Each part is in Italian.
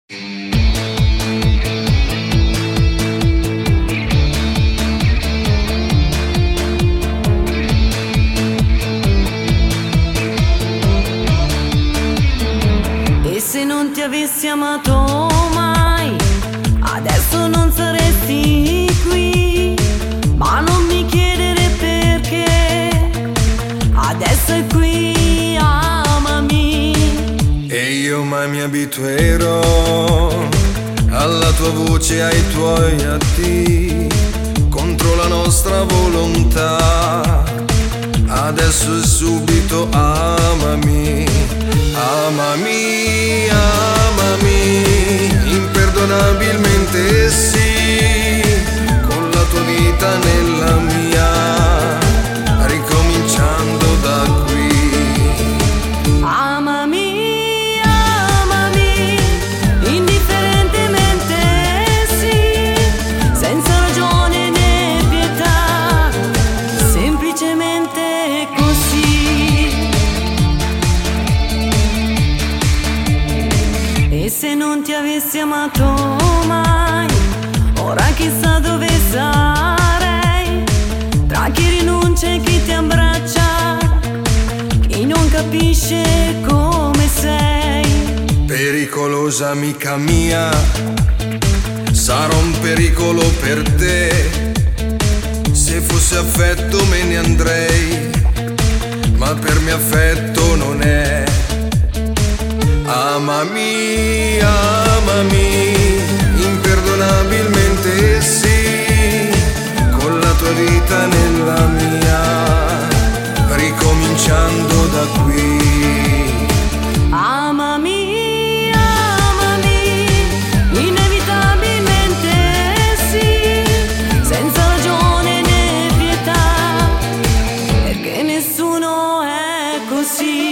E se non ti avessi amato mai, adesso non saresti qui. Ma non mi chiedere perché, adesso è qui, amami. E io mai mi abituerò alla tua voce, ai tuoi atti, contro la nostra volontà. Adesso e subito amami, amami, amami, imperdonabilmente sì, con la tua vita nella mia, ricominciando da qui. Amami, amami, indifferentemente sì, senza ragione né pietà, semplicemente così. E se non ti avessi amato mai, ora chissà dove sarei, tra chi rinuncia e chi ti abbraccia, chi non capisce come sei. Pericolosa amica mia, sarò un pericolo per te. Se fosse affetto me ne andrei, ma per me affetto non è. Amami, amami, imperdonabilmente sì, con la tua vita nella mia, ricominciando da qui. Amami, amami, inevitabilmente sì, senza ragione né pietà, perché nessuno è così.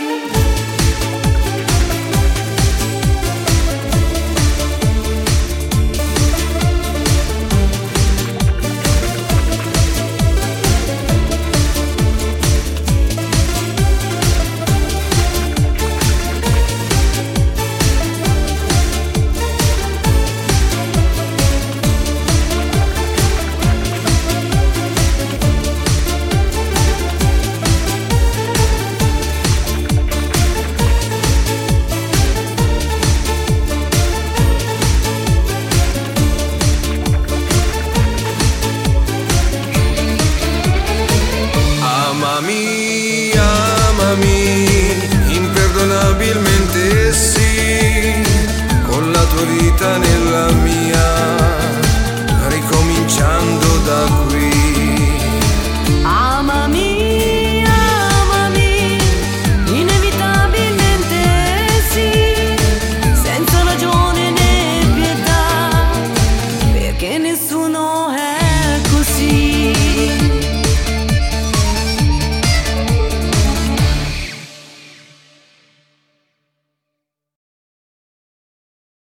Amami, amami, imperdonabilmente sì, con la tua vita nella mia.